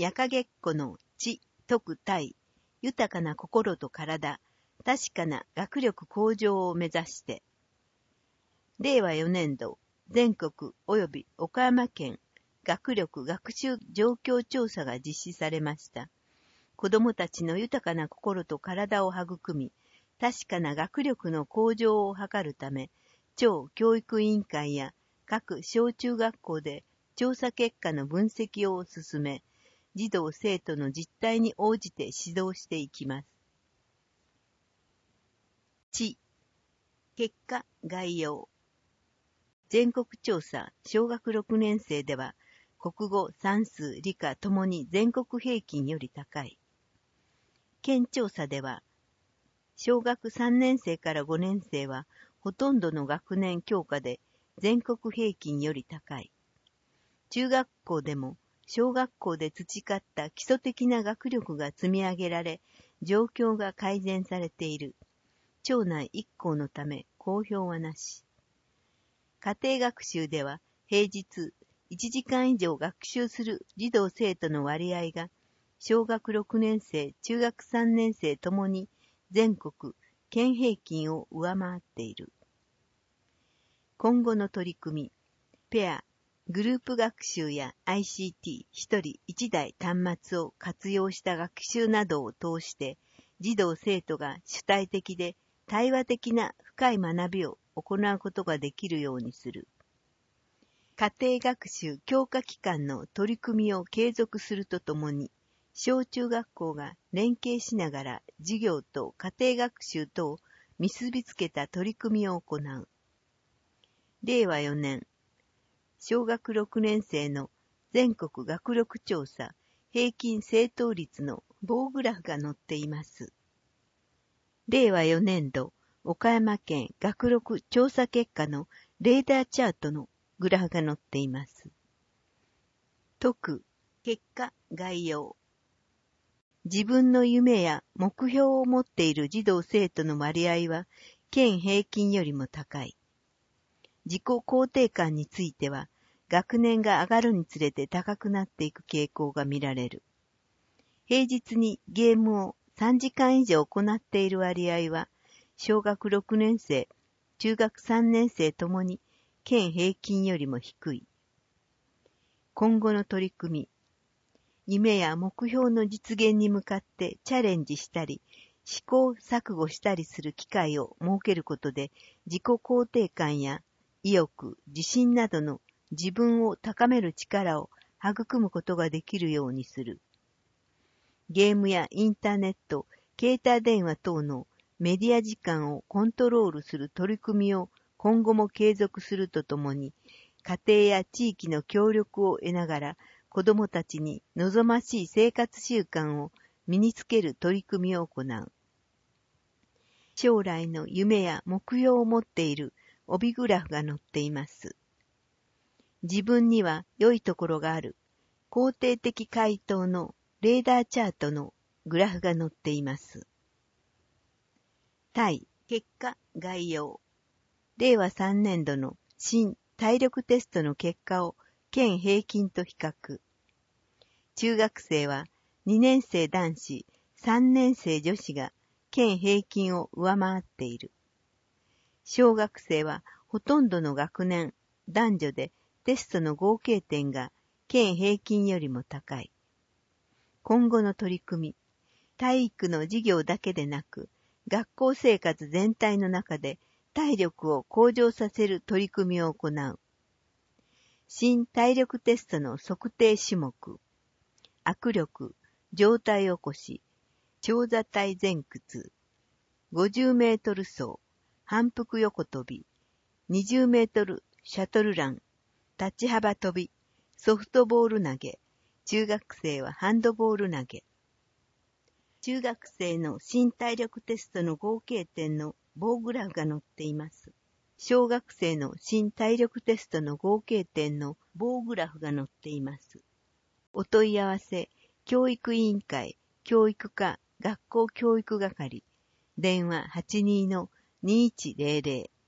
やかげっこの知、徳体、豊かな心と体、確かな学力向上を目指して、令和4年度、全国及び岡山県学力学習状況調査が実施されました。子どもたちの豊かな心と体を育み、確かな学力の向上を図るため、町教育委員会や各小中学校で調査結果の分析を進め、児童生徒の実態に応じて指導していきます。知、結果概要。全国調査小学6年生では、国語、算数、理科ともに全国平均より高い。県調査では、小学3年生から5年生は、ほとんどの学年教科で全国平均より高い。中学校でも、小学校で培った基礎的な学力が積み上げられ、状況が改善されている。町内1校のため公表はなし。家庭学習では、平日1時間以上学習する児童生徒の割合が、小学6年生、中学3年生ともに全国、県平均を上回っている。今後の取り組み、ペア、グループ学習や ICT 一人一台端末を活用した学習などを通して、児童生徒が主体的で対話的な深い学びを行うことができるようにする。家庭学習強化機関の取り組みを継続するとともに、小中学校が連携しながら授業と家庭学習とを結びつけた取り組みを行う。令和4年、小学6年生の全国学力調査平均正答率の棒グラフが載っています。令和4年度、岡山県学力調査結果のレーダーチャートのグラフが載っています。結果概要。自分の夢や目標を持っている児童生徒の割合は県平均よりも高い。自己肯定感については学年が上がるにつれて高くなっていく傾向が見られる。平日にゲームを3時間以上行っている割合は小学6年生、中学3年生ともに県平均よりも低い。今後の取り組み、夢や目標の実現に向かってチャレンジしたり、試行錯誤したりする機会を設けることで、自己肯定感や意欲、自信などの自分を高める力を育むことができるようにする。ゲームやインターネット、携帯電話等のメディア時間をコントロールする取り組みを今後も継続するとともに、家庭や地域の協力を得ながら、子どもたちに望ましい生活習慣を身につける取り組みを行う。将来の夢や目標を持っている帯グラフが載っています。自分には良いところがある。肯定的回答のレーダーチャートのグラフが載っています。結果概要。令和3年度の新体力テストの結果を県平均と比較。中学生は2年生男子、3年生女子が県平均を上回っている。小学生はほとんどの学年、男女でテストの合計点が県平均よりも高い。今後の取り組み、体育の授業だけでなく、学校生活全体の中で体力を向上させる取り組みを行う。新体力テストの測定種目、握力、上体起こし、長座体前屈、50メートル走、反復横跳び、20メートルシャトルラン、立ち幅跳び、ソフトボール投げ、中学生はハンドボール投げ。中学生の新体力テストの合計点の棒グラフが載っています。小学生の新体力テストの合計点の棒グラフが載っています。お問い合わせ、教育委員会、教育課、学校教育係、電話82-2100